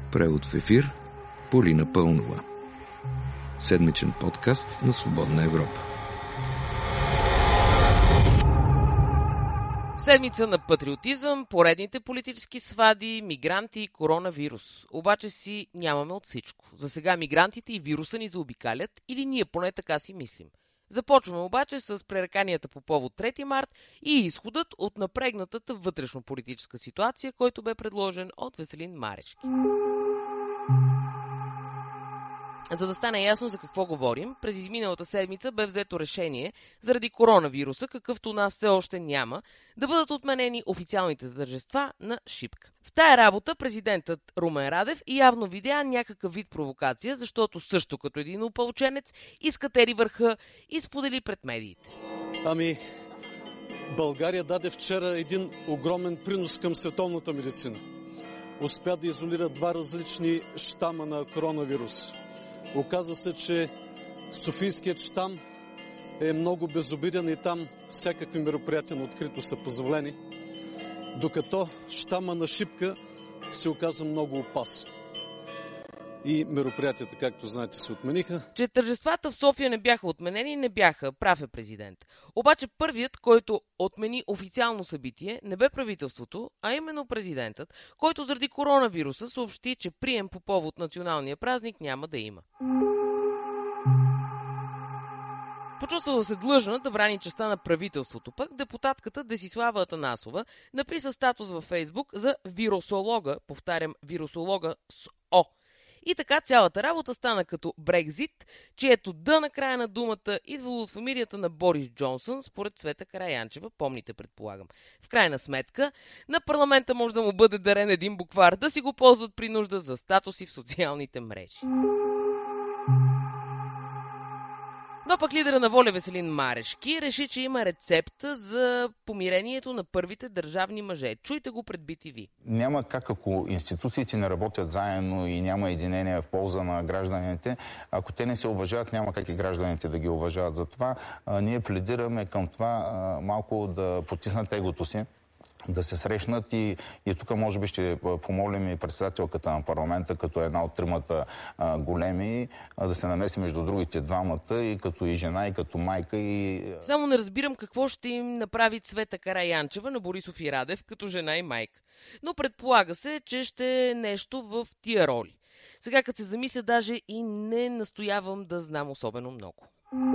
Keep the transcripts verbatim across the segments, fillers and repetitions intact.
Превод в ефир Полина Пълнова. Седмичен подкаст на Свободна Европа. Седмица на патриотизъм, поредните политически свади, мигранти и коронавирус. Обаче си нямаме от всичко. За сега мигрантите и вируса ни заобикалят, или ние поне така си мислим. Започваме обаче с пререканията по повод трети март и изходът от напрегнатата вътрешно-политическа ситуация, който бе предложен от Веселин Марешки. За да стане ясно за какво говорим, през изминалата седмица бе взето решение заради коронавируса, какъвто у нас все още няма, да бъдат отменени официалните тържества на Шипка. В тая работа президентът Румен Радев явно видя някакъв вид провокация, защото също като един опълченец изкатери върха и сподели пред медиите. Ами, България даде вчера един огромен принос към световната медицина. Успя да изолира два различни щама на коронавирус. Оказа се, че софийският щам е много безобиден и там всякакви мероприятия на открито са позволени, докато щама на Шипка се оказа много опасен. И мероприятията, както знаете, се отмениха. Че тържествата в София не бяха отменени, не бяха, прав е президент. Обаче първият, който отмени официално събитие, не бе правителството, а именно президентът, който заради коронавируса съобщи, че прием по повод националния празник няма да има. Почувствала се длъжна да брани честта на правителството, пък депутатката Десислава Атанасова написа статус във Фейсбук за вирусолога, повтарям, вирусолога с О. И така цялата работа стана като Брекзит, чието Д на края на думата идвало от фамилията на Борис Джонсън, според Цвета Караянчева, помните, предполагам. В крайна сметка, на парламента може да му бъде дарен един буквар, да си го ползват при нужда за статуси в социалните мрежи. Но пък лидера на Воля Веселин Марешки реши, че има рецепта за помирението на първите държавни мъже. Чуйте го пред Би Ти Ви. Няма как, ако институциите не работят заедно и няма единение в полза на гражданите, ако те не се уважават, няма как и гражданите да ги уважават. Затова а, ние пледираме към това а, малко да потиснат егото си, да се срещнат и, и тук може би ще помолим и председателката на парламента, като една от тримата а, големи, а, да се намеси между другите двамата и като и жена, и като майка. И... Само не разбирам какво ще им направи Цвета Караянчева на Борисов и Радев като жена и майка. Но предполага се, че ще е нещо в тия роли. Сега като се замисля, даже и не настоявам да знам особено много.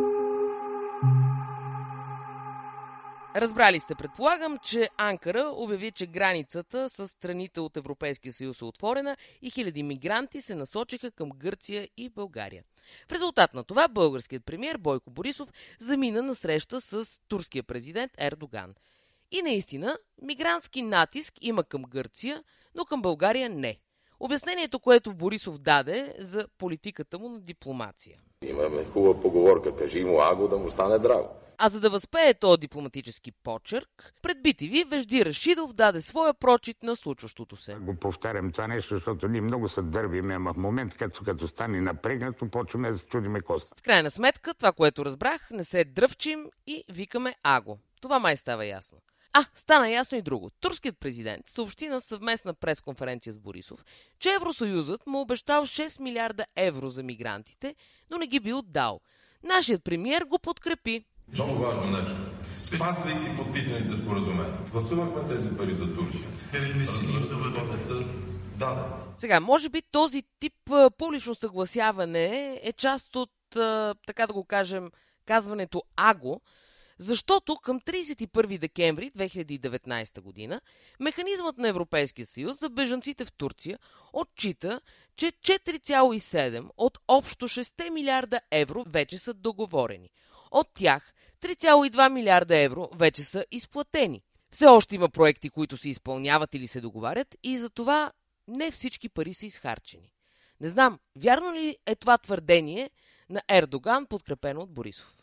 Разбрали сте, предполагам, че Анкара обяви, че границата с страните от Европейския съюз е отворена и хиляди мигранти се насочиха към Гърция и България. В резултат на това българският премиер Бойко Борисов замина на среща с турския президент Ердоган. И наистина, мигрантски натиск има към Гърция, но към България не. Обяснението, което Борисов даде за политиката му на дипломация. Имаме хубава поговорка, кажи му аго да му стане драго. А за да възпее този дипломатически почерк, пред Би Ти Ви Вежди Рашидов даде своя прочит на случващото се. Го повтарям това нещо, защото ние много се дървиме, ама в момент, като, като стане напрегнато, почваме да се чудиме кост. В крайна сметка, това, което разбрах, не се дръвчим и викаме аго. Това май става ясно. А, стана ясно и друго. Турският президент съобщи на съвместна пресконференция с Борисов, че Евросъюзът му обещал шест милиарда евро за мигрантите, но не ги бил дал. Нашият премиер го подкрепи. Много важно нещо. Спазвайки подписаните споразумения. Гласувахме тези пари за Турция. Не си им за да. Сега, може би този тип а, публично съгласяване е част от, а, така да го кажем, казването аго, защото към тридесет и първи декември две хиляди и деветнадесета година механизмът на Европейския съюз за бежанците в Турция отчита, че четири цяло и седем от общо шест милиарда евро вече са договорени. От тях три цяло и два милиарда евро вече са изплатени. Все още има проекти, които се изпълняват или се договарят и за това не всички пари са изхарчени. Не знам, вярно ли е това твърдение на Ердоган, подкрепено от Борисов?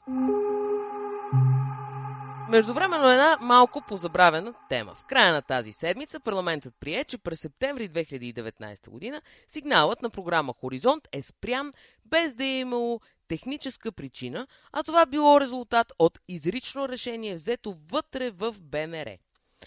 Междувременно една малко позабравена тема. В края на тази седмица парламентът прие, че през септември две хиляди и деветнадесета година сигналът на програма Хоризонт е спрян без да е имало техническа причина, а това било резултат от изрично решение взето вътре в Б Н Р.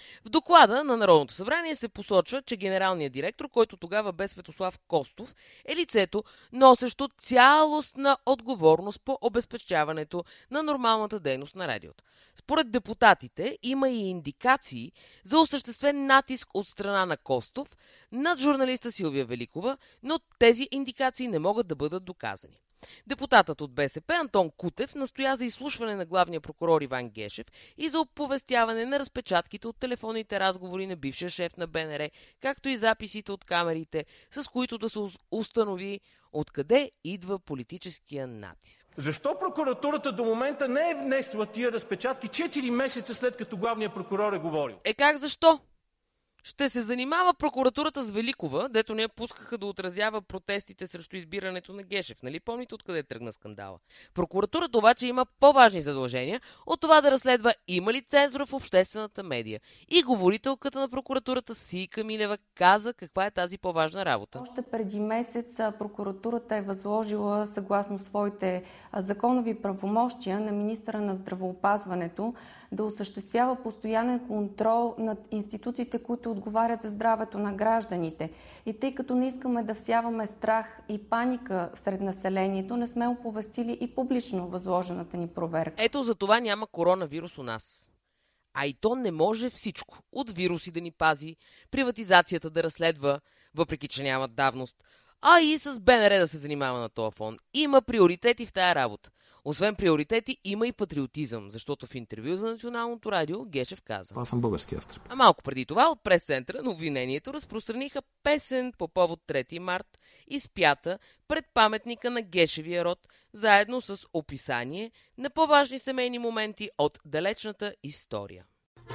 В доклада на Народното събрание се посочва, че генералният директор, който тогава бе Светослав Костов, е лицето, носещо цялостна отговорност по обезпечаването на нормалната дейност на радиото. Според депутатите има и индикации за осъществен натиск от страна на Костов над журналиста Силвия Великова, но тези индикации не могат да бъдат доказани. Депутатът от БСП Антон Кутев настоя за изслушване на главния прокурор Иван Гешев и за оповестяване на разпечатките от телефонните разговори на бившия шеф на БНР, както и записите от камерите, с които да се установи откъде идва политическия натиск. Защо прокуратурата до момента не е внесла тия разпечатки четири месеца след като главният прокурор е говорил? Е как защо? Ще се занимава прокуратурата с Великова, дето не я пускаха да отразява протестите срещу избирането на Гешев. Нали помните откъде тръгна скандала? Прокуратурата обаче има по-важни задължения от това да разследва има ли цензура в обществената медия. И говорителката на прокуратурата Сийка Милева каза каква е тази по-важна работа. Още преди месец прокуратурата е възложила съгласно своите законови правомощия на министъра на здравеопазването да осъществява постоянен контрол над институциите, които отговарят за здравето на гражданите. И тъй като не искаме да всяваме страх и паника сред населението, не сме оповестили и публично възложената ни проверка. Ето за това няма коронавирус у нас. А и то не може всичко. От вируси да ни пази, приватизацията да разследва, въпреки че нямат давност, а и с БНР да се занимава на този фон. Има приоритети в тая работа. Освен приоритети, има и патриотизъм, защото в интервю за Националното радио Гешев каза: Аз съм български ястреб. А малко преди това от прес-центъра на обвинението разпространиха песен по повод трети март, изпята пред паметника на Гешевия род, заедно с описание на по-важни семейни моменти от далечната история.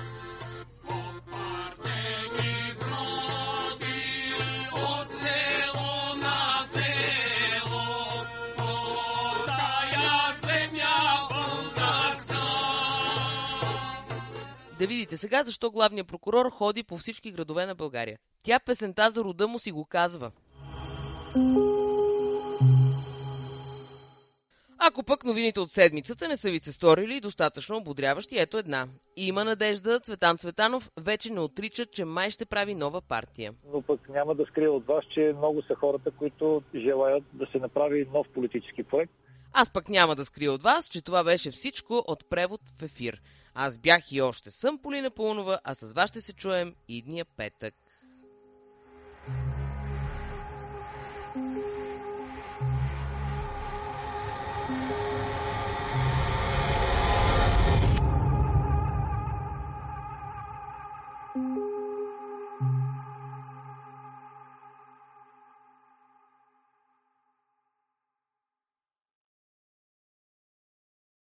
Да видите сега защо главният прокурор ходи по всички градове на България. Тя песента за рода му си го казва. Ако пък новините от седмицата не са ви се сторили достатъчно ободряващи, ето една. Има надежда, Цветан Цветанов вече не отрича, че май ще прави нова партия. Но пък няма да скрия от вас, че много са хората, които желаят да се направи нов политически проект. Аз пък няма да скрия от вас, че това беше всичко от Превод в ефир. Аз бях и още съм Полина Паунова, а с вас ще се чуем идния петък. Thank you.